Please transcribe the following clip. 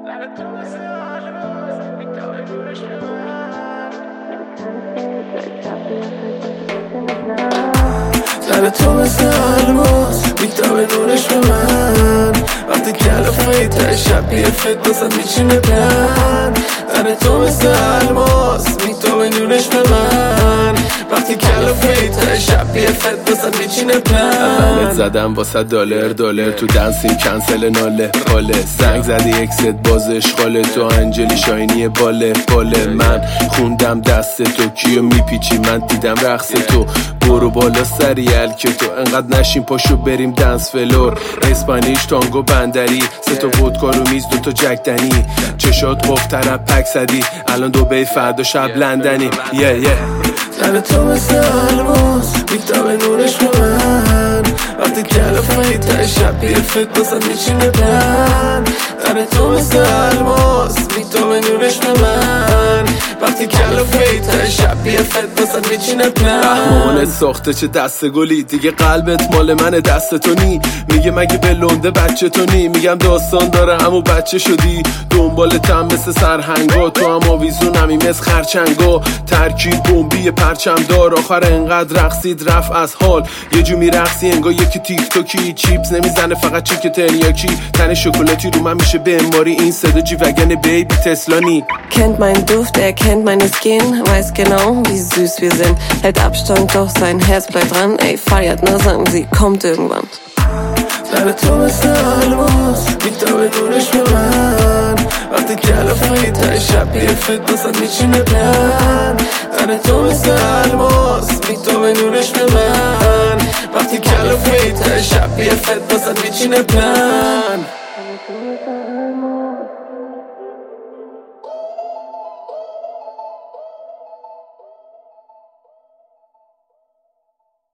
سر تو مثل الماس میتابه نورش به من وقتی کلافایی تا شب بیرفت بازد میچینه بلند سر تو مثل الماس میتابه نورش به من وقتی کلافایی تا شب بیرفت بازد میچینه بلند زدم واسه $، تو دنسیم کنسل ناله باله سنگ زدی اکست باز اشغاله تو انجلی شاینی باله من خوندم دست تو کیو میپیچی من دیدم رقص تو برو بالا سریال که تو انقدر نشین پاشو بریم دنس فلور اسپانیش تانگو بندری 3 تا ودکا رو میز 2 تا جک دنی چشات قف طرف پک زدی الان دبی فردا شب لندنی سر تو مثل الماس میتابه نورش به من وقتی کلافایی تا شب بیرفت بازد میچینه بلند سر تو مثل الماس میتابه نورش به من وقتی کلافایی تا شب بیرفت بازد میچینه بلند مامانت ساخته چه دست گلی دیگه قلبت مال من دست تو نی میگه مگه به لنده بچه تو نی میگم داستان داره همو بچه شدی دنبالتم مثل سرهنگا تو هم آویزونمی مثل خرچنگا ترکیب بمبی پرچم دار آخر انقدر رقصید رفت از حال یه جو میرقصی انگار یکی تیک توکی چیپس نمیزنه فقط چیک تریاکی تن شکلاتی رو من میشه به اماری این صدا جی وگن بیبی تسلانی Kennt meinen Duft, er kennt meine Skin, weiß genau, wie süß wir sind. Hält Abstand, doch sein Herz bleibt dran. Ey, feiert, na sagen sie, kommt irgendwann. سر تو مثل الماس میتابه نورش به من وقتی کلافایی تا شب بیرفت بازد میچینه بلند سر تو مثل الماس میتابه نورش به من وقتی کلافایی تا شب بیرفت بازد میچینه بلند